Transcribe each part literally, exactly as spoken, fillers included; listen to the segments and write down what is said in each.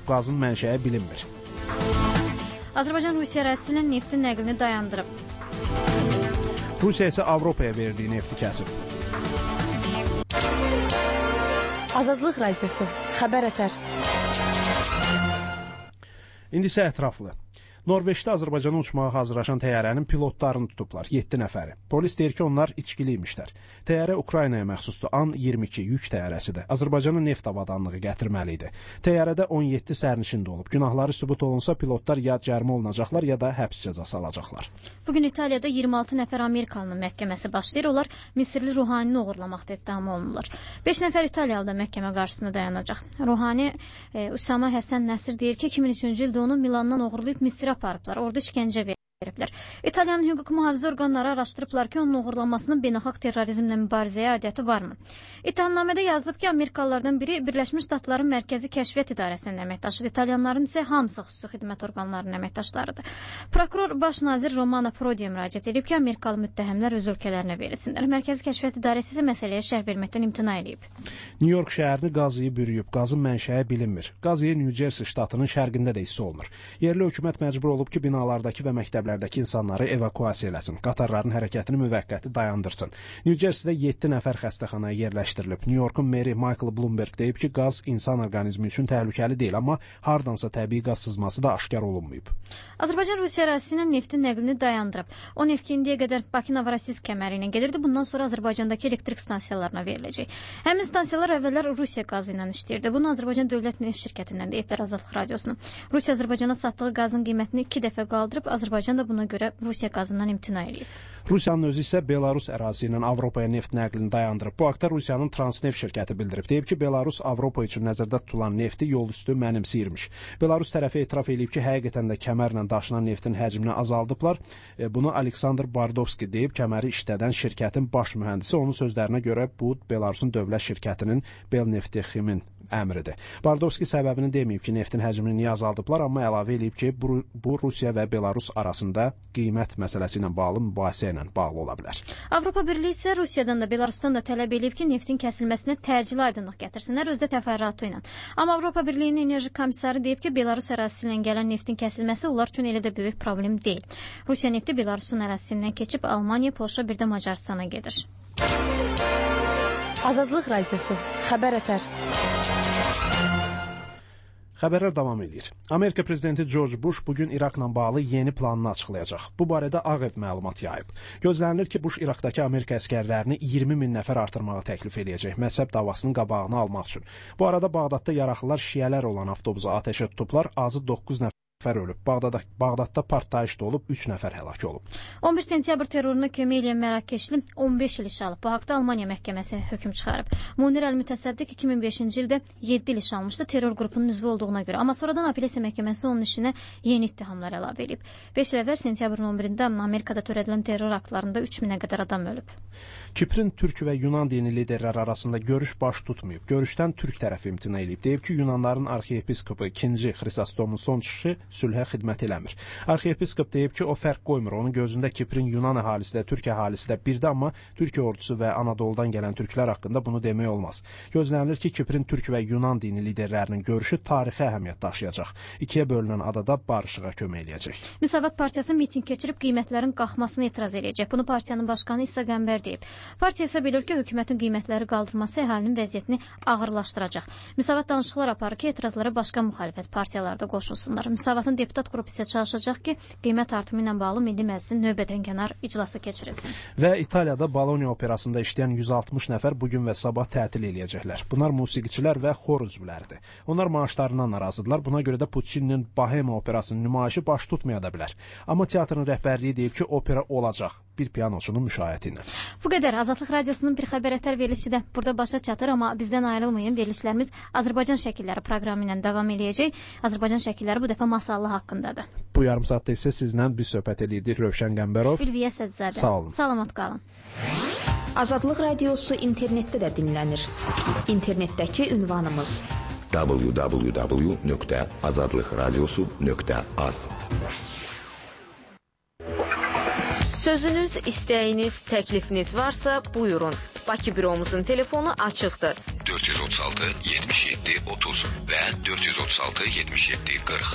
qazın mənşəyi bilinmir. Azərbaycan Rusiya ərazisindən neftin nəqlini dayandırıb. Rusiya isə Avropaya verdiyi nefti kəsib. Azadlıq Radiosu, xəbər ətər. İndi isə ətraflı. Norveçdə Azərbaycana uçmağa hazırlaşan təyyarənin pilotlarını tutublar, yeddi nəfəri. Polis deyir ki, onlar içkili imişlər. Təyyarə Ukraynaya məxsusdur, An iyirmi iki yük təyyarəsidir. Azərbaycanın neft avadanlığı gətirməli idi. Təyyarədə on yeddi sərnişin də olub. Günahları sübut olunsa pilotlar ya cərimə olunacaqlar, ya da həbs cəzası alacaqlar. Bugün İtaliyada iyirmi altı nəfər Amerikalının məhkəməsi başlayır. Onlar Misirli Ruhanini oğurlamaqda ittiham olunurlar. beş nəfər İtaliyalı da məhkəmə qarşısında dayanacaq. Ruhani, e, Usama Həsən Nəsir deyir ki, iki min üçüncü ildə onu Milandan oğurlayıb Misirə aparıblar. Orada işgəncə veriblər. İtaliyanın hüquq mühafizə orqanları araşdırıblar ki, onun oğurlanmasının beynəlxalq terrorizmlə mübarizəyə aidiyyəti varmı? İttihamnamədə yazılıb ki, Amerikalılardan biri Birləşmiş Ştatların Mərkəzi Kəşfiyyat İdarəsinin əməkdaşıdır. İtalyanların isə hamısı xüsusi xidmət orqanlarının əməkdaşlarıdır. Prokuror baş nazir Romano Prodi'yə müraciət edib ki, Amerikalı müttəhəmlər öz ölkələrinə verilsinlər. Mərkəzi Kəşfiyyat İdarəsi isə məsələyə şərh verməkdən imtina edib. New York şəhərini qazıyı bürüyüb, qazın mənşəyi bilinmir. Qazıyı New Jersey ştatının şərqində də hiss olunur. Yerli hökumət məcbur olub ki, binalardakı və məktəblərdəki insanları evakuasiya eləsin, qatarların hərəkətini müvəqqəti dayandırsın. New Jerseydə yeddi nəfər xəstəxanaya yerləşdirilib. New Yorkun meri Michael Bloomberg deyib ki, qaz insan orqanizmi üçün təhlükəli deyil, amma hardansa təbii qaz sızması da aşkar olunmayıb. Azərbaycan Rusiya ərazisindən neftin nəqlini dayandırıb. O neft indiyə qədər Bakı-Novorosisk kəməri ilə gedirdi. Bundan sonra Azərbaycandakı elektrik stansiyalarına veriləcək. Həmin stansiyalar əvvəllər Rusiya qazı ilə işləyirdi. Bunu Azərbaycan Dövlət Neft Şirkətindən deyiblər Azadlıq Radiosuna. Rusiya Azərbaycana satdığı qazın qiymətini iki dəfə qaldırıb, Azərbaycan da buna görə Rusiya qazından imtina edib. Rusiyanın özü isə Belarus ərazisi ilə Avropaya neft nəqlini dayandırıb. Bu haqda Rusiyanın Transneft şirkəti bildirib. Deyib ki, Belarus Avropa üçün nəzərdə tutulan nefti yol üstü mənimsəyirmiş. Belarus tərəfi etiraf edib ki, həqiqətən də kəmərlə daşınan neftin həcmini azaldıblar. E, bunu Aleksandr Bardovski deyib, kəməri işlədən şirkətin baş mühəndisi. Onun sözlərinə görə bu Belarusun dövlət şirkətinin Belnefteximin əmridir. Bardovski səbəbini deməyib ki, neftin həcmini niyə azaldıblar, amma əlavə edib ki, bu, bu Rusiya və Belarus arasında qiymət məsələsi ilə bağlı mübahisə ilə bağlı ola bilər. Avropa Birliyi isə Rusiyadan da, Belarusdan da tələb edib ki, neftin kəsilməsinə təcili aydınlıq gətirsinlər, özdə təfərrüatı ilə. Amma Avropa Birliyinin enerji komissarı deyib ki, Belarus ərazisi ilə gələn neftin kəsilməsi onlar üçün elə də böyük problem deyil. Rusiya nefti Belarusun ərazisindən keçib Almaniya, Polşa, bir də Macaristana gedir. Azadlıq Radiosu, xəbər ətər. Xəbərlər davam edir. Amerika prezidenti George Bush bugün İraqla bağlı yeni planını açıqlayacaq. Bu barədə Ağ Ev məlumat yayıb. Gözlənilir ki, Bush İraqdakı Amerika əskərlərini iyirmi min nəfər artırmağı təklif edəcək, məzhəb davasının qabağını almaq üçün. Bu arada Bağdadda yaraxlılar şiələr olan avtobusu atəşə tutublar, azı doqquz nəfər ölüb. Bağdadda, Bağdadda partlayış da olub, üç nəfər həlak olub. on bir sentyabr terroruna kömək edən Mərakeşli on beş il iş alıb. Bu haqda Almaniya məhkəməsi hökm çıxarıb. Munir Əl-Mütəsəddiq iki min beşinci ildə yeddi il iş almışdı terror qrupunun üzvü olduğuna görə. Amma sonradan apellyasiya məhkəməsi onun işinə yeni ittihamlar əlavə edib. beş il əvvəl sentyabrın on birində Amerikada törədilən terror aktlarında üç minə qədər adam ölüb. Kiprin türk və Yunan dini liderləri arasında görüş baş tutmayıb. Görüşdən türk tərəfi imtina edib. Deyib ki, Yunanların arxiyepiskopu ikinci Xristostomun son çıxışı sülhə xidmət eləmir. Arxiyepiskop deyib ki, o fərq qoymur. Onun gözündə Kiprin Yunan əhalisi də, Türk əhalisi də birdə, amma Türkiyə ordusu və Anadoludan gələn türklər haqqında bunu demək olmaz. Gözlənilir ki, Kiprin türk və Yunan dini liderlərinin görüşü tarixi əhəmiyyət daşıyacaq. İkiyə bölünən adada barışığa kömək eləyəcək. Müsavat Partiyası miting keçirib qiymətlərin qalxmasına etiraz edəcək. Bunu partiyanın başqanı İsa Qəmbər deyib. Partiya isə bilir ki, hökumətin qiymətləri qaldırması əhalinin vəziyyətini ağırlaşdıracaq. Müsavat danışıqlar aparır ki, etirazlara başqa müxalifət partiyaları da qoşulsunlar. Müsavatın deputat qrupu isə çalışacaq ki, qiymət artımı ilə bağlı Milli Məclisin növbədənkənar iclası keçirilsin. Və İtaliyada Bologna operasında işləyən yüz altmış nəfər bugün və sabah tətil eləyəcəklər. Bunlar musiqiçilər və xor üzvləridir. Onlar maaşlarından narazıdırlar. Buna görə də Puccini'nin Bohema operasının nümayişi baş tutmaya da bilər. Amma teatrın rəhbərliyi deyib ki, opera olacaq. Bir pianoçunun müşayiəti ilə. Bu qədər. Azadlıq Radiosunun bir xəbər ətər verilişi də burada başa çatır, amma bizdən ayrılmayın. Verilişlərimiz Azərbaycan şəkilləri proqramı ilə davam eləyəcək. Azərbaycan şəkilləri bu dəfə masallı haqqındadır. Bu yarım saatda isə sizlə bir söhbət edirdik. Rövşən Qəmbərov. Ülviyə Sədzadə. Sağ olun. Salamat qalın. Azadlıq Radiosu internetdə də dinlənir. İnternetdəki ünvanımız w w w nöqtə azadlıqradiosu nöqtə az. Sözünüz, istəyiniz, təklifiniz varsa buyurun. Bakı büromuzun telefonu açıqdır. dörd yüz otuz altı yetmiş yeddi otuz və dörd yüz otuz altı yetmiş yeddi qırx.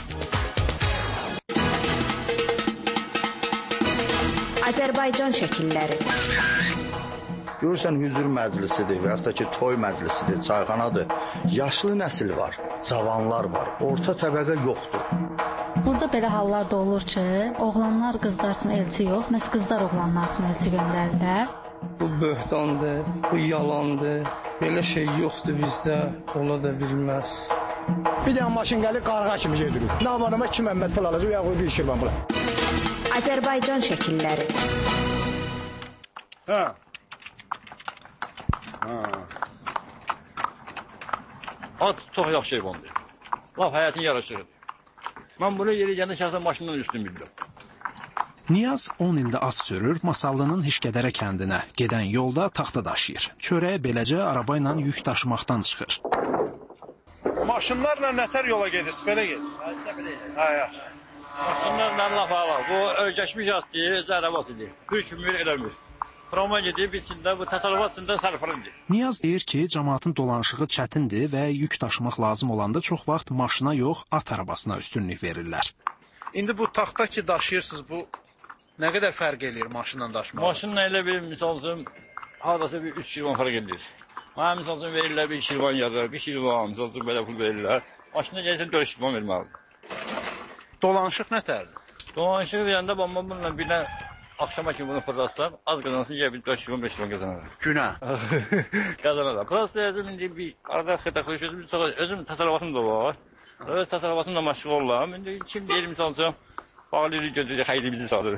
Azərbaycan şəkilləri. Görürsən, hüzur məclisidir və yaxud da ki, toy məclisidir, çayxanadır. Yaşlı nəsil var, cavanlar var, orta təbəqə yoxdur. Burada belə hallar da olur ki, oğlanlar qızlar üçün elçi yox, məhz qızlar oğlanlar üçün elçi göndərirlər. Bu böhtandır, bu yalandır, belə şey yoxdur bizdə, ola da bilməz. Bir dənə maşın gəlir, qarğa kimi gedirik. Nə varama iki məmmət pul alacaq, ya qoy bir şirvan pula. Azərbaycan şəkilləri. Hə. Hə. At çox yaxşı heyvandır. Laf həyatın yaraşıqıdır. Mən bunu yeri gəndə şəxsən maşından üstün bildim. Niyaz on ildə at sürür, Masallının Hişkədərə kəndinə gedən yolda taxta daşıyır. Çörəyə beləcə araba ilə yük daşımaqdan çıxır. Maşınlarla nətər yola gedirsiz, belə gedirsiz? Hə, Maşınlarla laf ala, bu ölgəşmiş at deyir, zərəvat edir. Hükmür eləmir. Tramvay gedib, içində bu təsərrüfat içində sərfırındır. Niyaz deyir ki, cəmaatın dolanışığı çətindir və yük daşımaq lazım olanda çox vaxt maşına yox, at arabasına üstünlük verirlər. İndi bu taxta ki daşıyırsınız, bu nə qədər fərq eləyir maşınla daşımaq? Maşınla elə bir, misal üçün, haradasa bir üç şirvan fərq eləyir. Mənə misal üçün verirlər bir şirvan yazar, bir şirvan, misal üçün belə pul verirlər. Maşına gəlsən dörd şirvan verməlidir. Dolanışıq nətərdir? Dolanışıq deyəndə, amma bununla bir də akşama kimi bunu fırlatsam, az qazansın, ya bir dörd şirvan, beş şirvan qazanarım. Günə? Qazanarım. Prosta yazım, indi bir arada xırda-xırda özüm, özüm təsərrüfatım da var. Öz təsərrüfatımla məşğul olam. İndi kim deyir, misal üçün, bağlı gözü xeyli bizi salır.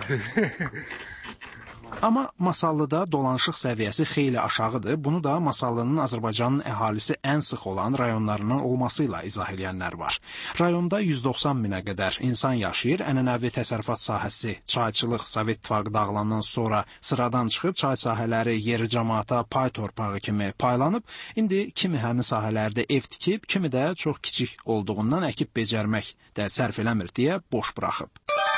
Amma Masallıda dolanışıq səviyyəsi xeyli aşağıdır. Bunu da Masallının Azərbaycanın əhalisi ən sıx olan rayonlarından olması ilə izah edənlər var. Rayonda yüz doxsan minə qədər insan yaşayır. Ənənəvi təsərrüfat sahəsi, çayçılıq Sovet İttifaqı dağılandan sonra sıradan çıxıb çay sahələri yeri cəmaata pay torpağı kimi paylanıb. İndi kimi həmin sahələrdə ev tikib, kimi də çox kiçik olduğundan əkib becərmək də sərf eləmir deyə boş buraxıb.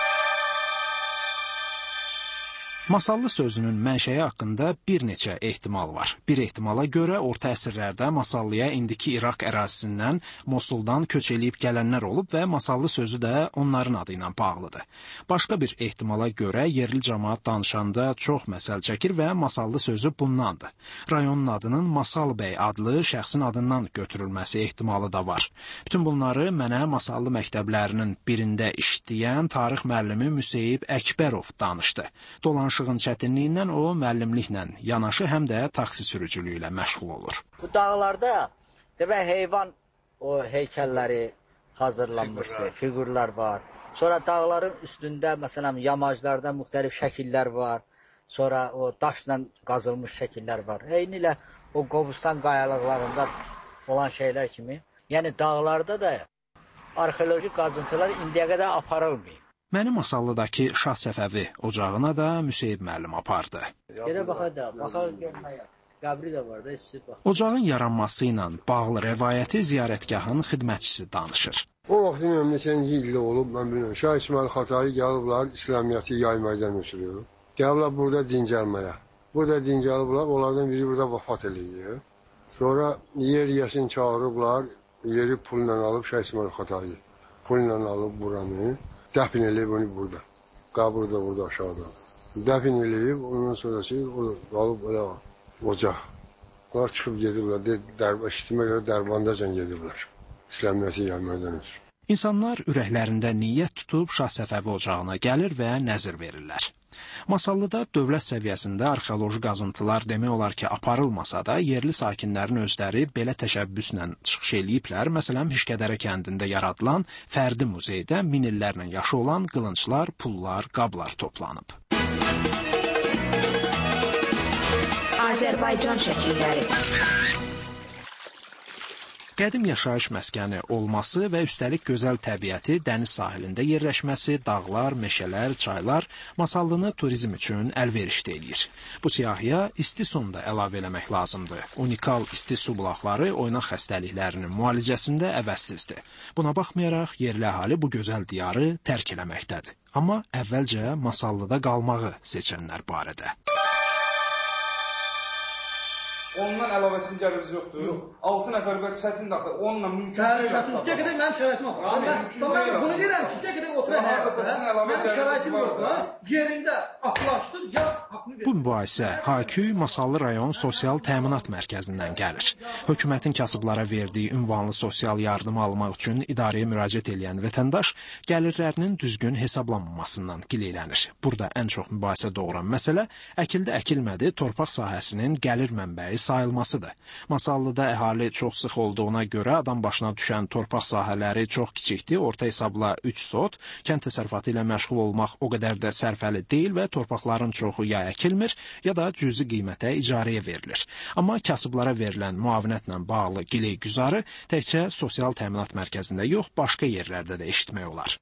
Masallı sözünün mənşəyi haqqında bir neçə ehtimal var. Bir ehtimala görə orta əsrlərdə Masallıya indiki İraq ərazisindən, Mosuldan köç eləyib gələnlər olub və Masallı sözü də onların adı ilə bağlıdır. Başqa bir ehtimala görə yerli cəmaat danışanda çox məsəl çəkir və Masallı sözü bundandır. Rayonun adının Masal bəy adlı şəxsin adından götürülməsi ehtimalı da var. Bütün bunları mənə Masallı məktəblərinin birində işləyən tarix müəllimi Müseyib Əkbərov danışdı. Dolanış Dolanışığın çətinliyindən o müəllimliklə yanaşı həm də taksi sürücülüyü ilə məşğul olur. Bu dağlarda demək heyvan o heykəlləri hazırlanmışdı, figurlar var. Sonra dağların üstündə məsələn yamaclarda müxtəlif şəkillər var. Sonra o daşla qazılmış şəkillər var. Eynilə o Qobustan qayalıqlarında olan şeylər kimi. Yəni dağlarda da arxeoloji qazıntılar indiyə qədər aparılmayıb. Məni Masallıdakı Şah Səfəvi ocağına da Müseyib müəllim apardı. Gedə baxaq da, baxaq görməyə. Qəbri də var da, istəyir bax. Ocağın yaranması ilə bağlı rəvayəti ziyarətgahın xidmətçisi danışır. O vaxt bilmirəm neçənci ildə olub, mən bilmirəm. Şah İsmail Xatayı gəliblər, İslamiyyəti yaymayacaq ötürüyor. Gəliblər burada dincəlməyə. Burada dincəliblər, onlardan biri burada vəfat eləyir. Sonra yer yəsin çağırıblar, yeri pulla alıb Şah İsmail Xatayı. Pulla alıb buranı. Dəfn eləyib onu burada. Qabır da burada aşağıda. Dəfn eləyib, ondan sonrası o qalıb elə ocaq. Onlar çıxıb gediblər, eşitmə görə dərbandacan gediblər. İslamiyyəti yaymadan ötürü. İnsanlar ürəklərində niyyət tutub Şah Səfəvi ocağına gəlir və nəzir verirlər. Masallıda dövlət səviyyəsində arxeoloji qazıntılar demək olar ki, aparılmasa da, yerli sakinlərin özləri belə təşəbbüslə çıxış eləyiblər. Məsələn, Hişkədərə kəndində yaradılan fərdi muzeydə min illərlə yaşı olan qılınclar, pullar, qablar toplanıb. Azərbaycan şəkilləri. Qədim yaşayış məskəni olması və üstəlik gözəl təbiəti, dəniz sahilində yerləşməsi, dağlar, meşələr, çaylar Masallını turizm üçün əlverişli eləyir. Bu siyahıya isti son da əlavə eləmək lazımdır. Unikal isti su bulaqları oynaq xəstəliklərinin müalicəsində əvəzsizdir. Buna baxmayaraq, yerli əhali bu gözəl diyarı tərk eləməkdədir. Amma əvvəlcə Masallıda qalmağı seçənlər barədə. Ondan əlavəsinin gəliriniz yoxdur? Yox. altı nəfər və çətin daxil. Onunla mümkün deyil. Bəli, çətin. Gəl gedək mənim şəraitim var. Mən bunu deyirəm ki, gəl gedək oturaq. Hardasa sizin əlavə gəliriniz var. Yerində aklaşdır, ya haqqını verir. Bu mübahisə Haküy Masallı rayon sosial təminat mərkəzindən gəlir. Hökumətin kasıblara verdiyi ünvanlı sosial yardımı almaq üçün idarəyə müraciət edən vətəndaş gəlirlərinin düzgün hesablanmamasından gileylənir. Burada ən çox mübahisə doğuran məsələ əkildi əkilmədi torpaq sahəsinin gəlir mənbəyi sayılmasıdır. Masallıda əhali çox sıx olduğuna görə adam başına düşən torpaq sahələri çox kiçikdir, orta hesabla üç sot, kənd təsərrüfatı ilə məşğul olmaq o qədər də sərfəli deyil və torpaqların çoxu ya əkilmir, ya da cüzi qiymətə icarəyə verilir. Amma kasıblara verilən müavinətlə bağlı giley-güzarı təkcə sosial təminat mərkəzində yox, başqa yerlərdə də eşitmək olar.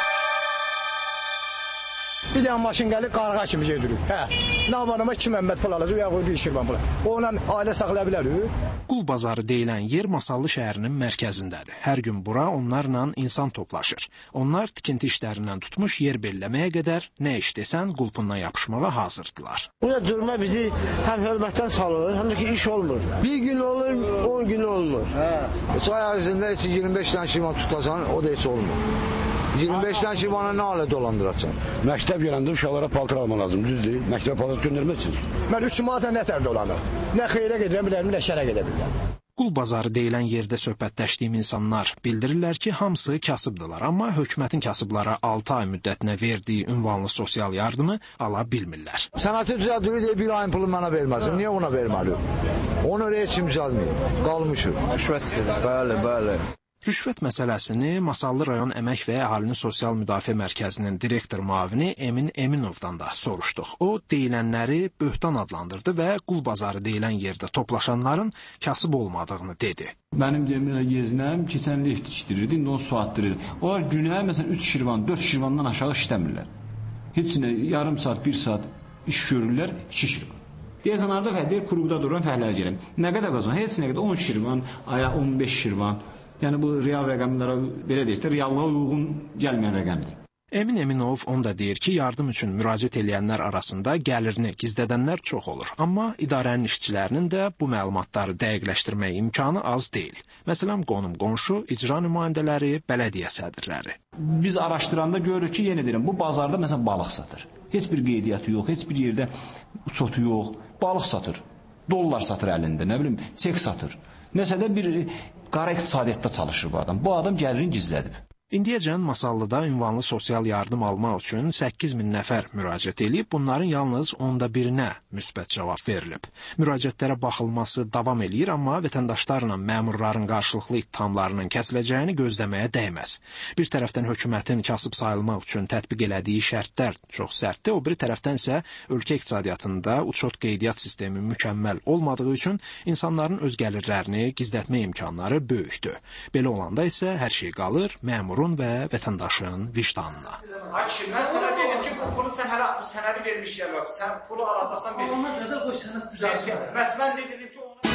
Bir dənə maşın gəlir, qarğa kimi gedirik. Hə. Namanama iki məmmət pul alacaq, ya qoy bir şirvan pul. Onunla ailə saxlaya bilərik. Qul bazarı deyilən yer Masallı şəhərinin mərkəzindədir. Hər gün bura onlarla insan toplaşır. Onlar tikinti işlərindən tutmuş yer belləməyə qədər nə iş desən qulpundan yapışmağa hazırdılar. Buna durma bizi həm hörmətdən salır, həm də ki iş olmur. Bir gün olur, on gün olmur. Hə. Çay ağzında heç iyirmi beş dənə şirvan tutasan, o da heç olmur. iyirmi beş dənə şirvanı nə alə dolandıracaq? Məktəb yerəndə uşaqlara paltar almaq lazım, düzdür? Məktəbə paltar göndərməzsiniz. Mən üç manata nətər dolanır. Nə xeyrə gedirəm, bilərəm, nə şərə gedə bilirəm. Qul bazarı deyilən yerdə söhbətləşdiyim insanlar bildirirlər ki, hamısı kasıbdılar, amma hökumətin kasıblara altı ay müddətinə verdiyi ünvanlı sosial yardımı ala bilmirlər. Sənəti düzəldirik deyə bir ayın pulu mənə verməsin. Niyə ona verməli? Onu heç kim düzəltməyib. Qalmışıq. Rüşvət, bəli, bəli. Rüşvət məsələsini Masallı rayon Əmək və Əhalinin Sosial Müdafiə Mərkəzinin direktor müavini Emin Eminovdan da soruşduq. O, deyilənləri böhtan adlandırdı və qul bazarı deyilən yerdə toplaşanların kasıb olmadığını dedi. Mənim demirəm yeznəm keçən lift tikdirirdi, indi onu su atdırır. Onlar günə məsələn üç şirvan, dörd şirvandan aşağı işləmirlər. Heç nə yarım saat, bir saat iş görürlər, iki şirvan. Deyəsən arada fəhdir klubda duran fəhlər gələm. Nə qədər qazan? Heç nə qədər on şirvan, aya on beş şirvan. Yəni bu real rəqəmlərə belə deyək də, reallığa uyğun gəlməyən rəqəmdir. Emin Eminov onu da deyir ki, yardım üçün müraciət edənlər arasında gəlirini gizlədənlər çox olur. Amma idarənin işçilərinin də bu məlumatları dəqiqləşdirmək imkanı az deyil. Məsələn, qonum-qonşu, icra nümayəndələri, bələdiyyə sədrləri. Biz araşdıranda görürük ki, yenə deyirəm, bu bazarda məsələn balıq satır. Heç bir qeydiyyatı yox, heç bir yerdə uçotu yox, balıq satır. Dollar satır əlində, nə bilim, çek satır. Nəsə də bir qara iqtisadiyyatda çalışır bu adam. Bu adam gəlirini gizlədib. İndiyəcən Masallıda ünvanlı sosial yardım almaq üçün səkkiz min nəfər müraciət edib, bunların yalnız onda birinə müsbət cavab verilib. Müraciətlərə baxılması davam eləyir, amma vətəndaşlarla məmurların qarşılıqlı ittihamlarının kəsiləcəyini gözləməyə dəyməz. Bir tərəfdən hökumətin kasıb sayılmaq üçün tətbiq elədiyi şərtlər çox sərtdir, o biri tərəfdən isə ölkə iqtisadiyyatında uçot qeydiyyat sistemi mükəmməl olmadığı üçün insanların öz gəlirlərini gizlətmə imkanları böyükdür. Belə olanda isə hər şey qalır məmurun və vətəndaşın vicdanına. Ay kişi, mən sənə dedim ki, bu pulu sən hələ bu sənədi vermiş yer var. Sən pulu alacaqsan verir. Ona qədər qoy sənəd düzəlsin. Bəs mən də dedim ki, ona...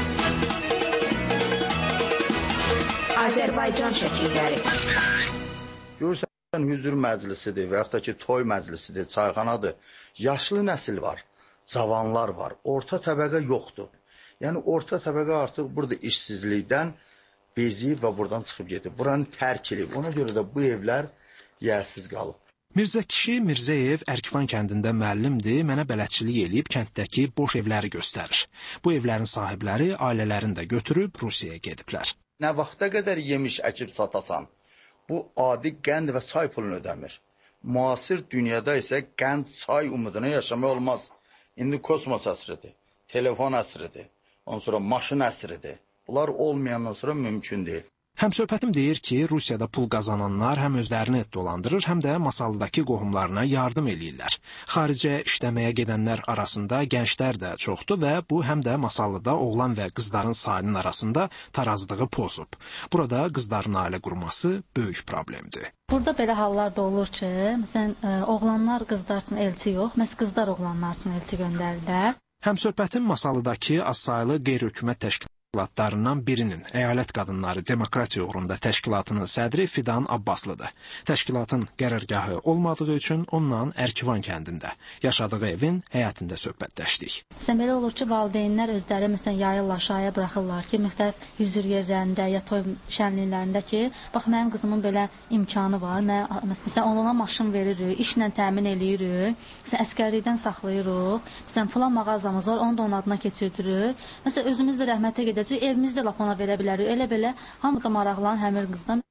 Azərbaycan şəkilləri. Görürsən, hüzur məclisidir və yaxud da ki, toy məclisidir, çayxanadır. Yaşlı nəsil var, cavanlar var, orta təbəqə yoxdur. Yəni, orta təbəqə artıq burada işsizlikdən beziyib və buradan çıxıb gedib. Buranı tərk edib. Ona görə də bu evlər yersiz qalıb. Mirzə kişi Mirzəyev Ərkifan kəndində müəllimdir, mənə bələdçilik eləyib kənddəki boş evləri göstərir. Bu evlərin sahibləri ailələrini də götürüb Rusiyaya gediblər. Nə vaxta qədər yemiş əkib satasan, bu adi qənd və çay pulunu ödəmir. Müasir dünyada isə qənd, çay umuduna yaşamaq olmaz. İndi kosmos əsridir, telefon əsridir, ondan sonra maşın əsridir. Bunlar olmayandan sonra mümkün deyil. Həmsöhbətim deyir ki, Rusiyada pul qazananlar həm özlərini dolandırır, həm də Masallıdakı qohumlarına yardım eləyirlər. Xaricə işləməyə gedənlər arasında gənclər də çoxdur və bu həm də Masallıda oğlan və qızların sayının arasında tarazlığı pozub. Burada qızların ailə qurması böyük problemdir. Burada belə hallar da olur ki, məsələn, oğlanlar qızlar üçün elçi yox, məhz qızlar oğlanlar üçün elçi göndərirlər. Həmsöhbətin Masallıdakı azsaylı qeyri-hökumət təşkilatı təşkilatlarından birinin Əyalət Qadınları Demokratiya Uğrunda təşkilatının sədri Fidan Abbaslıdır. Təşkilatın qərargahı olmadığı üçün ondan Ərkivan kəndində, yaşadığı evin həyətində söhbətləşdik. Sən belə olur ki, valideynlər özləri məsələn yayırlar, şaya buraxırlar ki, müxtəlif yüzür yerlərində ya toy şənliklərində ki, bax mənim qızımın belə imkanı var. Mən məsələn ona maşın veririk, işlə təmin eləyirik, məsələn əsgərlikdən saxlayırıq, məsələn filan mağazamız var, onu da onun adına keçirdirik. Məsələn özümüz də rəhmətə gedəcəyik. Evimizdə lap ona verə bilərik. Elə belə hamı da maraqlanan həmin qızdan.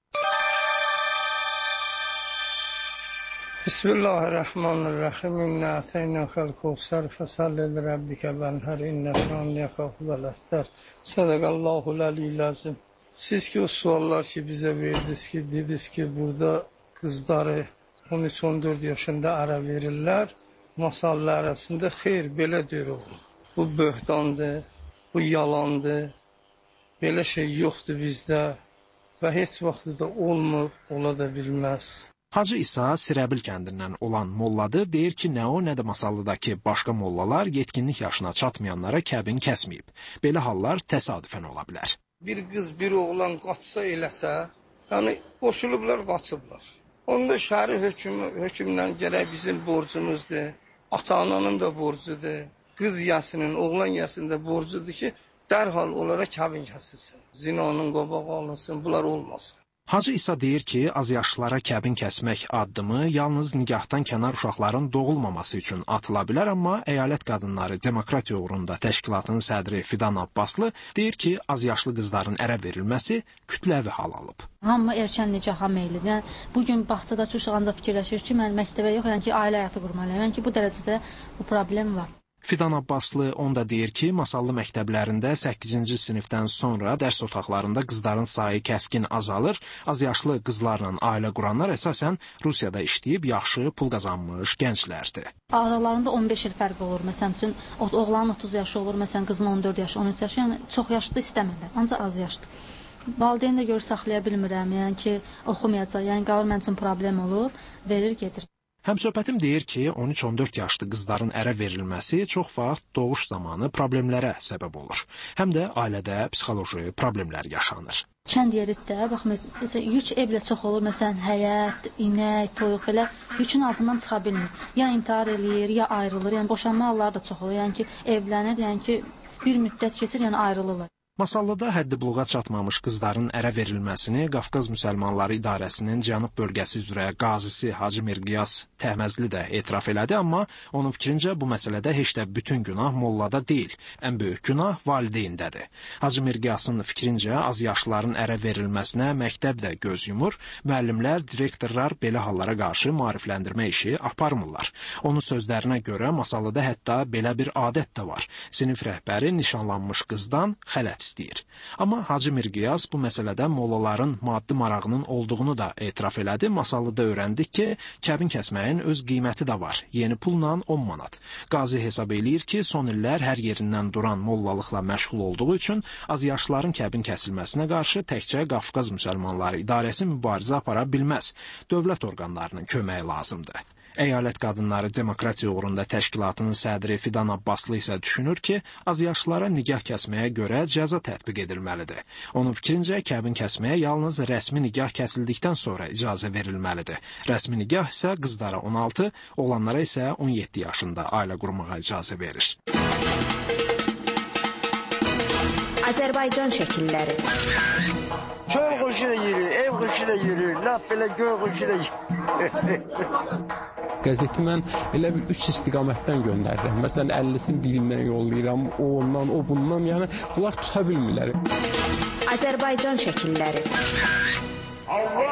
Bismillahirrahmanirrahim. İnna a'taynakal kevser fesalli li rabbika venher inne şaniyaka huvel efter. Sadakallahul aliyyil azim. Siz ki o suallar ki bize verdiniz ki, dediniz ki burada kızları on üç on dörd yaşında ara verirler. Masallar arasında xeyr belə deyir oğlum. Bu böhtandır, bu yalandır. Belə şey yoxdur bizdə və heç vaxt da olmur, ola da bilməz. Hacı İsa Sirəbil kəndindən olan molladır, deyir ki, nə o, nə də Masallıdakı başqa mollalar yetkinlik yaşına çatmayanlara kəbin kəsməyib. Belə hallar təsadüfən ola bilər. Bir qız, bir oğlan qaçsa eləsə, yəni qoşulublar, qaçıblar. Onda şəri hökm, hökmdən gərək bizim borcumuzdur, ata-ananın da borcudur, qız yəsinin, oğlan yəsinin də borcudur ki, dərhal onlara kəbin kəsilsin, zinanın qobağı alınsın, bunlar olmasın. Hacı İsa deyir ki, azyaşlılara kəbin kəsmək addımı yalnız nigahdan kənar uşaqların doğulmaması üçün atıla bilər, amma Əyalət Qadınları Demokratiya Uğrunda təşkilatının sədri Fidan Abbaslı deyir ki, azyaşlı qızların ərə verilməsi kütləvi hal alıb. Hamı erkən nicaha meyillidir. Yəni, bugün bağçadakı uşaq ancaq fikirləşir ki, mən məktəbə yox, yəni ki, ailə həyatı qurmalıyam. Yəni ki, bu dərəcədə bu problem var. Fidan Abbaslı onda deyir ki, Masallı məktəblərində səkkizinci sinifdən sonra dərs otaqlarında qızların sayı kəskin azalır, azyaşlı qızlarla ailə quranlar əsasən Rusiyada işləyib yaxşı pul qazanmış gənclərdir. Aralarında on beş il fərq olur. Məsələn üçün oğlanın otuz yaşı olur, məsələn qızın on dörd yaşı, on üç yaşı, yəni çox yaşlı istəmirlər, ancaq az yaşlı. Valideyn də görə saxlaya bilmirəm, yəni ki, oxumayacaq, yəni qalır mənim üçün problem olur, verir, gedir. Həmsöhbətim deyir ki, on üç on dörd yaşlı qızların ərə verilməsi çox vaxt doğuş zamanı problemlərə səbəb olur. Həm də ailədə psixoloji problemlər yaşanır. Kənd yerində, bax, məsələn, yük evlə çox olur, məsələn, həyət, inək, toyuq belə yükün altından çıxa bilmir. Ya intihar eləyir, ya ayrılır, yəni boşanma halları da çox olur, yəni ki, evlənir, yəni ki, bir müddət keçir, yəni ayrılırlar. Masallıda həddi buluğa çatmamış qızların ərə verilməsini Qafqaz Müsəlmanları İdarəsinin Cənub bölgəsi üzrə qazisi Hacı Mirqiyas Təhməzli də etiraf elədi, amma onun fikrincə bu məsələdə heç də bütün günah mollada deyil, ən böyük günah valideyndədir. Hacı Mirqiyasın fikrincə azyaşlıların ərə verilməsinə məktəb də göz yumur, müəllimlər, direktorlar belə hallara qarşı maarifləndirmə işi aparmırlar. Onun sözlərinə görə Masallıda hətta belə bir adət də var. Sinif rəhbəri nişanlanmış qızdan xələt istəyir. Amma Hacı Mirqiyas bu məsələdə mollaların maddi marağının olduğunu da etiraf elədi. Masallıda öyrəndik ki, kəbin kəsməyin öz qiyməti də var. Yeni pulla on manat. Qazi hesab eləyir ki, son illər hər yerindən duran mollalıqla məşğul olduğu üçün azyaşlıların kəbin kəsilməsinə qarşı təkcə Qafqaz Müsəlmanları İdarəsi mübarizə apara bilməz. Dövlət orqanlarının köməyi lazımdır. Əyalət Qadınları Demokratiya Uğrunda təşkilatının sədri Fidan Abbaslı isə düşünür ki, azyaşlılara nigah kəsməyə görə cəza tətbiq edilməlidir. Onun fikrincə, kəbin kəsməyə yalnız rəsmi nigah kəsildikdən sonra icazə verilməlidir. Rəsmi nigah isə qızlara on altı, oğlanlara isə on yeddi yaşında ailə qurmağa icazə verir. Azərbaycan şəkilləri. Köy quşu da yürür, ev quşu da yürür, laf belə göy quşu da yürür. Qəzeti mən elə bir üç istiqamətdən göndərirəm. Məsələn, əllisini birindən yollayıram, o ondan, o bundan, yəni bunlar tuta bilmirlər. Azərbaycan şəkilləri. Allah!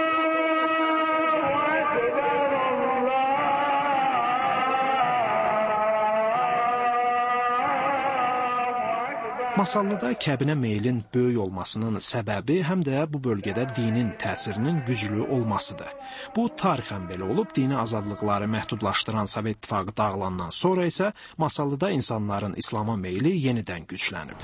Masallıda kəbinə meylin böyük olmasının səbəbi həm də bu bölgədə dinin təsirinin güclü olmasıdır. Bu, tarixən belə olub, dini azadlıqları məhdudlaşdıran Sovet İttifaqı dağılandan sonra isə Masallıda insanların İslama meyli yenidən güclənib.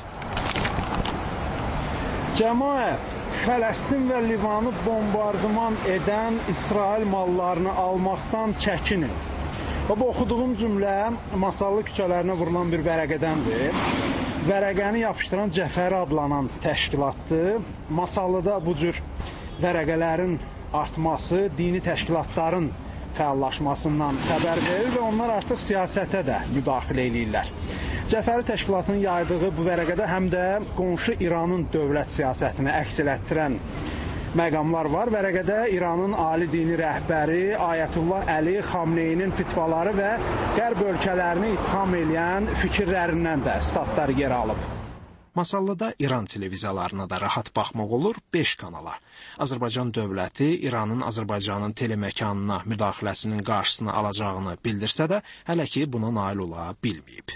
Cəmaət, Fələstin və Livanı bombardıman edən İsrail mallarını almaqdan çəkinin. Bu oxuduğum cümlə Masallı küçələrinə vurulan bir vərəqədəndir. vərəqəni yapışdıran Cəfəri adlanan təşkilatdır. Masallıda bu cür vərəqələrin artması dini təşkilatların fəallaşmasından xəbər verir və onlar artıq siyasətə də müdaxilə eləyirlər. Cəfəri təşkilatının yaydığı bu vərəqədə həm də qonşu İranın dövlət siyasətini əks elətdirən məqamlar var. Vərəqədə İranın ali dini rəhbəri Ayətullah Əli Xamneyinin fitvaları və qərb ölkələrini ittiham eləyən fikirlərindən də statlar yer alıb. Masallıda İran televiziyalarına da rahat baxmaq olur beş kanala. Azərbaycan dövləti İranın Azərbaycanın teleməkanına müdaxiləsinin qarşısını alacağını bildirsə də, hələ ki buna nail ola bilməyib.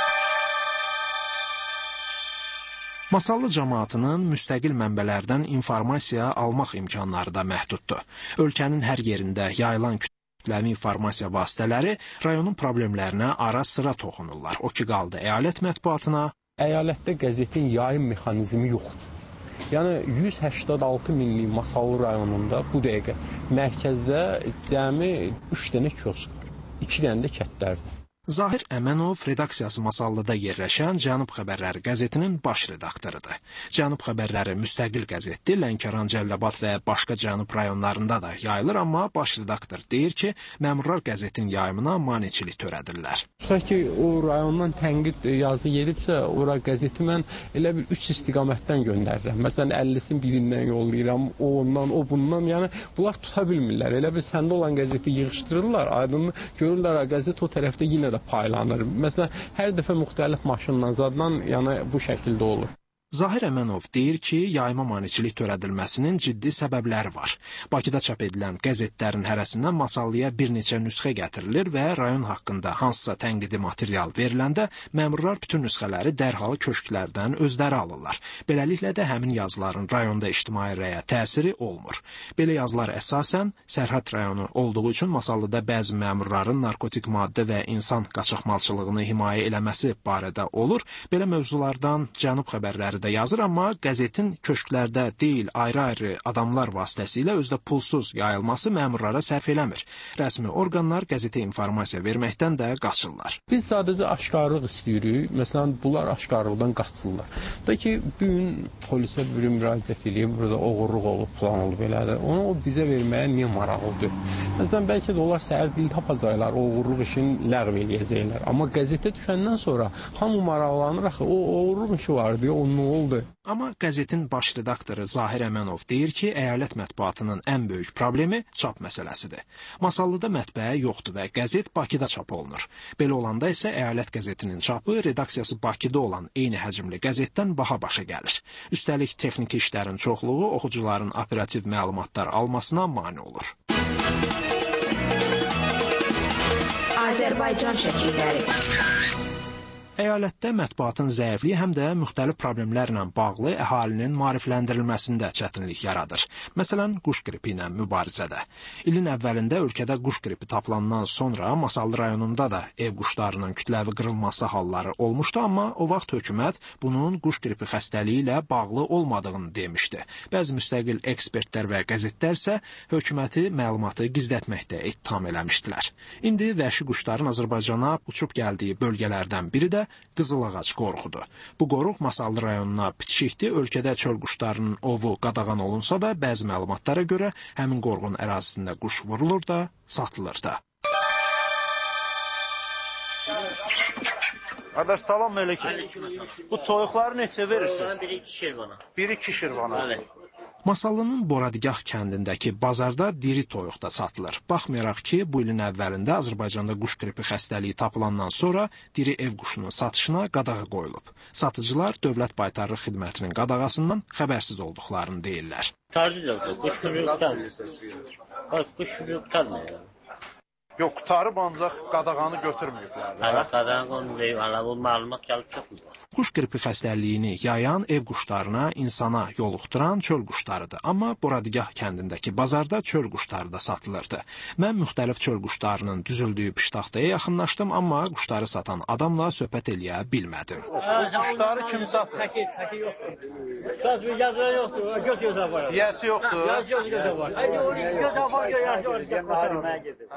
Masallı cəmaatının müstəqil mənbələrdən informasiya almaq imkanları da məhduddur. Ölkənin hər yerində yayılan kütləvi informasiya vasitələri rayonun problemlərinə ara-sıra toxunurlar. O ki qaldı əyalət mətbuatına. Əyalətdə qəzetin yayım mexanizmi yoxdur. Yəni yüz səkksən altı minlik Masallı rayonunda bu dəqiqə mərkəzdə cəmi üç dənə kiosk var, iki dənə də kətlərdir. Zahir Əmənov redaksiyası Masallıda yerləşən Cənub Xəbərləri qəzetinin baş redaktorudur. Cənub Xəbərləri müstəqil qəzetdir, Lənkəran, Cəlilabad və başqa cənub rayonlarında da yayılır, amma baş redaktor deyir ki, məmurlar qəzetin yayımına maneçilik törədirlər. Tutaq ki, o rayondan tənqid yazı gedibsə, ora qəzeti mən elə bir üç istiqamətdən göndərirəm. Məsələn, əllisin birindən yollayıram, o ondan, o bundan, yəni bunlar tuta bilmirlər. Elə bir səndə olan qəzeti yığışdırırlar, aydınlı görürlər, qəzet o tərəfdə yenə də paylanır. Məsələn, hər dəfə müxtəlif maşınla zaddan, yəni bu şəkildə olur. Zahir Əmənov deyir ki, yayıma maneçilik törədilməsinin ciddi səbəbləri var. Bakıda çap edilən qəzetlərin hərəsindən Masallıya bir neçə nüsxə gətirilir və rayon haqqında hansısa tənqidi material veriləndə məmurlar bütün nüsxələri dərhal köşklərdən özləri alırlar. Beləliklə də həmin yazıların rayonda ictimai rəyə təsiri olmur. Belə yazılar əsasən sərhəd rayonu olduğu üçün Masallıda bəzi məmurların narkotik maddə və insan qaçaqmalçılığını himayə eləməsi barədə olur. Belə mövzulardan Cənub Xəbərləri də yazır, amma qəzetin köşklərdə deyil, ayrı-ayrı adamlar vasitəsilə özdə pulsuz yayılması məmurlara sərf eləmir. Rəsmi orqanlar qəzetə informasiya verməkdən də qaçırlar. Biz sadəcə aşkarlıq istəyirik. Məsələn, bunlar aşkarlıqdan qaçırlar. Da ki, bir gün polisə bir müraciət edib, burada oğurluq olub, plan olub elədir. Onu o bizə verməyə niyə maraqlıdır? Məsələn, bəlkə də onlar səhər dil tapacaqlar, oğurluq işini ləğv eləyəcəklər. Amma qəzetə düşəndən sonra hamı maraqlanır, axı, o oğurluq işi var deyə, onun oldu. Amma qəzetin baş redaktoru Zahir Əmənov deyir ki, əyalət mətbuatının ən böyük problemi çap məsələsidir. Masallıda mətbəə yoxdur və qəzet Bakıda çap olunur. Belə olanda isə əyalət qəzetinin çapı redaksiyası Bakıda olan eyni həcmli qəzetdən baha başa gəlir. Üstəlik texniki işlərin çoxluğu oxucuların operativ məlumatlar almasına mane olur. Azərbaycan şəkilləri. Əyalətdə mətbuatın zəifliyi həm də müxtəlif problemlərlə bağlı əhalinin maarifləndirilməsində çətinlik yaradır. Məsələn, quş qripi ilə mübarizədə. İlin əvvəlində ölkədə quş qripi tapılandan sonra Masallı rayonunda da ev quşlarının kütləvi qırılması halları olmuşdu, amma o vaxt hökumət bunun quş qripi xəstəliyi ilə bağlı olmadığını demişdi. Bəzi müstəqil ekspertlər və qəzetlər isə hökuməti məlumatı gizlətməkdə ittiham eləmişdilər. İndi vəhşi quşların Azərbaycana uçub gəldiyi bölgələrdən biri də Qızılağac qoruğudur. Bu qoruq Masallı rayonuna bitişikdir. Ölkədə çöl quşlarının ovu qadağan olunsa da, bəzi məlumatlara görə həmin qoruğun ərazisində quş vurulur da, satılır da. Qardaş, salam aleyküm. Bu toyuqları neçə verirsiniz? Biri iki şirvana. Biri iki şirvana. Evet. Masallının Boradigah kəndindəki bazarda diri toyuq da satılır. Baxmayaraq ki, bu ilin əvvəlində Azərbaycanda quş qripi xəstəliyi tapılandan sonra diri ev quşunun satışına qadağa qoyulub. Satıcılar Dövlət Baytarlıq Xidmətinin qadağasından xəbərsiz olduqlarını deyirlər. Tarzı yoxdur, quş qripi tutarmıyor. Quş qripi tutarmıyor. Yox, qutarıb ancaq qadağanı götürməyiblər. Hələ qadağanı qoymayıb, hələ bu məlumat gəlib çıxmıyor. Quş qripi xəstəliyini yayan ev quşlarına, insana yoluxduran çöl quşlarıdır. Amma Boradigah kəndindəki bazarda çöl quşları da satılırdı. Mən müxtəlif çöl quşlarının düzüldüyü piştaxtaya yaxınlaşdım, amma quşları satan adamla söhbət eləyə bilmədim. Quşları kim satır? Təki, təki yoxdur. Söz bir yazılar yoxdur, göz gözə var. Yəsi yoxdur. Göz gözə var. Göz var, göz var. Hiss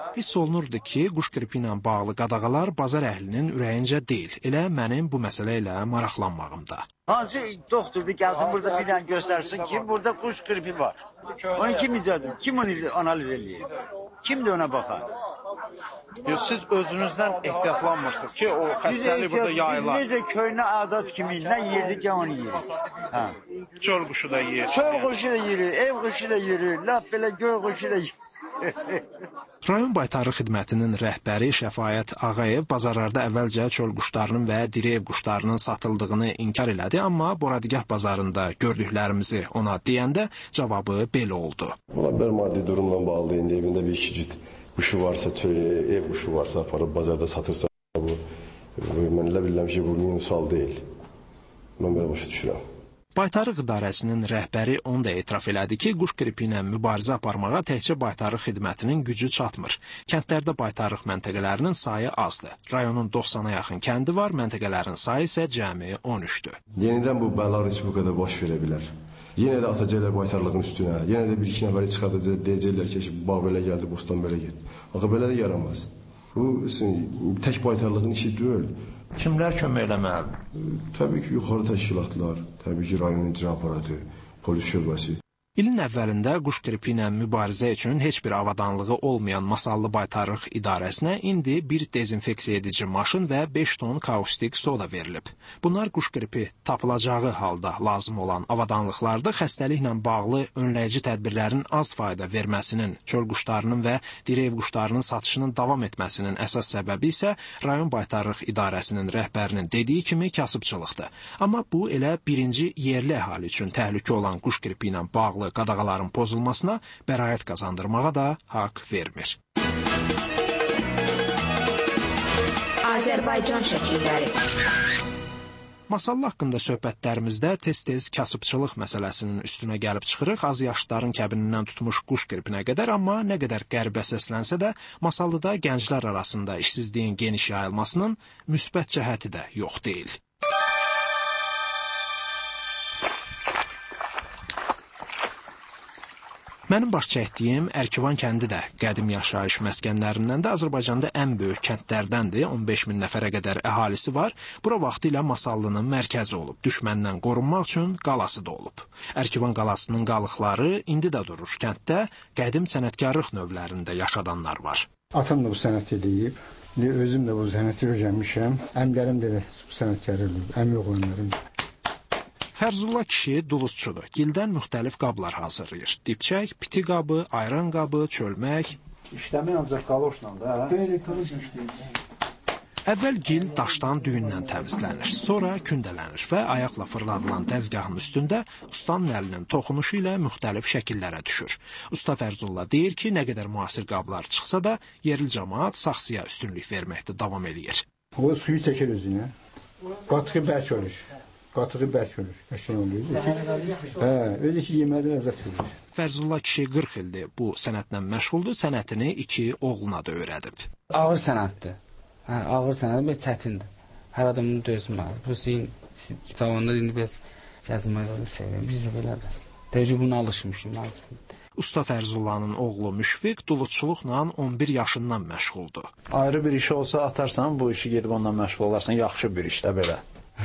olunurdu ki, quş qripi ilə bağlı qadağalar bazar əhlinin ürəyincə deyil, elə mənim bu məsələ ilə maraqlanmağımda. Hansı doktordur gəlsin burada bir dənə göstərsin ki, burada quş qripi var. Onu kim icadır? Kim onu analiz eləyir? Kim də ona baxar? Yox, siz özünüzdən ehtiyatlanmırsınız ki, o xəstəlik burada yayılar. Biz necə köynə adat kimi nə yerdik, ya onu yeyirik. Hə. Çöl quşu da yeyir. Çöl quşu da yeyir, ev quşu da yeyir, laf belə göy quşu da yeyir. Rayon Baytarlıq Xidmətinin rəhbəri Şəfayət Ağayev bazarlarda əvvəlcə çöl quşlarının və diri ev quşlarının satıldığını inkar elədi, amma Boradigah bazarında gördüklərimizi ona deyəndə cavabı belə oldu. Ola bilər maddi durumla bağlı, indi evində bir iki cüt quşu varsa, ev quşu varsa, aparıb bazarda satırsa, bu, mən elə bilirəm ki, bu minusal deyil. Mən belə başa düşürəm. Baytarlıq İdarəsinin rəhbəri onu da etiraf elədi ki, quş qripi ilə mübarizə aparmağa təkcə Baytarlıq Xidmətinin gücü çatmır. Kəndlərdə baytarlıq məntəqələrinin sayı azdır. Rayonun doxsana yaxın kəndi var, məntəqələrin sayı isə cəmi on üçdür. Yenidən bu bəlalar Respublikada baş verə bilər. Yenə də atacaqlar baytarlığın üstünə, yenə də bir-iki nəfəri çıxardacaq, deyəcəklər ki, bağ belə gəldi, bostan belə getdi. Axı belə də yaramaz. Bu, tək baytarlığın işi deyil. Kimlər kömək eləməlidir? Təbii ki, yuxarı təşkilatlar, təbii ki, rayon icra aparatı, polis şöbəsi. İlin əvvəlində quş qripi ilə mübarizə üçün heç bir avadanlığı olmayan Masallı Baytarlıq İdarəsinə indi bir dezinfeksiya edici maşın və beş ton kaustik soda verilib. Bunlar quş qripi tapılacağı halda lazım olan avadanlıqlarda xəstəliklə bağlı önləyici tədbirlərin az fayda verməsinin, çöl quşlarının və diri ev quşlarının satışının davam etməsinin əsas səbəbi isə Rayon Baytarlıq İdarəsinin rəhbərinin dediyi kimi kasıbçılıqdır. Amma bu elə birinci yerli əhali üçün təhlükə olan quş qripi ilə bağlı qadağaların pozulmasına bəraət qazandırmağa da haqq vermir. Azərbaycan şəkilləri. Masallı haqqında söhbətlərimizdə tez-tez kasıbçılıq məsələsinin üstünə gəlib çıxırıq, az yaşlıların kəbinindən tutmuş quş qripinə qədər, amma nə qədər qəribə səslənsə də, Masallıda gənclər arasında işsizliyin geniş yayılmasının müsbət cəhəti də yox deyil. Mənim baş çəkdiyim Ərkivan kəndi də qədim yaşayış məskənlərindən də Azərbaycanda ən böyük kəndlərdəndir, on beş min nəfərə qədər əhalisi var. Bura vaxtilə Masallının mərkəzi olub, düşməndən qorunmaq üçün qalası da olub. Ərkivan qalasının qalıqları indi də durur. Kənddə qədim sənətkarlıq növlərində yaşadanlar var. Atam da bu sənət eləyib, özüm də bu sənəti öyrənmişəm, əmlərim də bu sənətkar eləyib, əmi oğlanlarım. Fərzullah kişi duluzçudur. Gildən müxtəlif qablar hazırlayır. Dipçək, piti qabı, ayran qabı, çölmək. İşləmək ancaq qaloşla da. Belə qaloşla işləyir. Əvvəl gil daşdan düyündən təmizlənir, sonra kündələnir və ayaqla fırladılan dəzgahın üstündə ustanın əlinin toxunuşu ilə müxtəlif şəkillərə düşür. Usta Fərzullah deyir ki, nə qədər müasir qablar çıxsa da, yerli cəmaət saxsıya üstünlük verməkdə davam edir. O suyu çəkir özünə, qatığı bərk olur. Qatığı bərk olur, qəşəng olur. Hə, öyle ki, yemədə ləzzət verir. Fərzullah kişi qırx ildir bu sənətlə məşğuldur, sənətini iki oğluna da öyrədib. Ağır sənətdir. Hə, ağır sənətdir, belə çətindir. Hər adamın dözməlidir. Bu sizin zavanda indi biz gəzməyi də sevirik. Biz də belədir. Deyəcək, buna alışmışım. Usta Fərzullahın oğlu Müşfiq duluzçuluqla on bir yaşından məşğuldur. Ayrı bir işi olsa atarsan, bu işi gedib ondan məşğul olarsan, yaxşı bir işdə belə.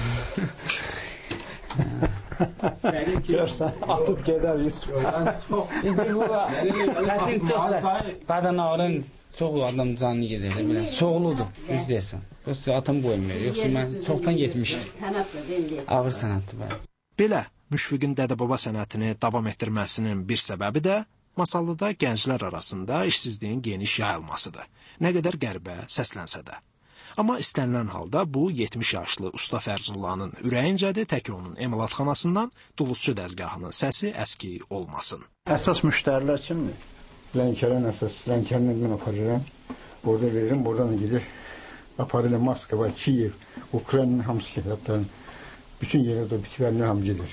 Görsən, atıb gedər Yusuf. İndi bu çətin çoxdur. Badan ağrın çox adam canlı gedir. Belə soğuludur, düz deyirsən. Yoxsa atam qoymuyor. Yoxsa mən çoxdan getmişdim. Ağır sənətdir belə. Belə Müşfiqin dədə-baba sənətini davam etdirməsinin bir səbəbi də Masallıda gənclər arasında işsizliyin geniş yayılmasıdır. Nə qədər qəribə səslənsə də. Amma istənilən halda bu yetmiş yaşlı Usta Fərzullahın ürəyincədir, tək onun emalatxanasından duluzçu dəzgahının səsi əski olmasın. Əsas müştərilər kimdir? Lənkəran əsas, Lənkəranı mən aparıram, orada veririm, oradan gedir. Aparıram Moskva, Kiyev, Ukraynanın hamısı kəndlərdən, bütün yerlərdə bitkilər hamı gedir.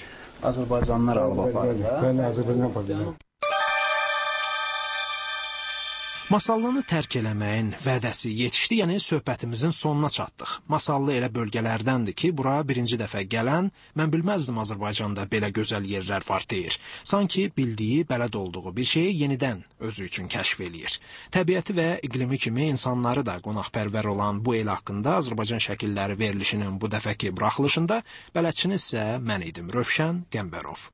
Azərbaycanlılar alıb aparır. Bəli, Azərbaycan aparır. Masallını tərk eləməyin vədəsi yetişdi, yəni söhbətimizin sonuna çatdıq. Masallı elə bölgələrdəndir ki, bura birinci dəfə gələn, mən bilməzdim Azərbaycanda belə gözəl yerlər var deyir. Sanki bildiyi, bələd olduğu bir şeyi yenidən özü üçün kəşf eləyir. Təbiəti və iqlimi kimi insanları da qonaqpərvər olan bu el haqqında Azərbaycan şəkilləri verilişinin bu dəfəki buraxılışında bələdçiniz isə mən idim, Rövşən Qəmbərov.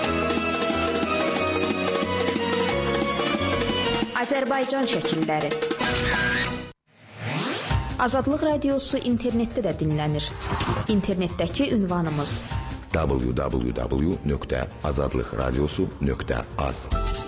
Azərbaycan şəkilləri. Azadlıq Radiosu internetdə də dinlənir. İnternetdəki ünvanımız w w w nöqtə azadlıqradiosu nöqtə az.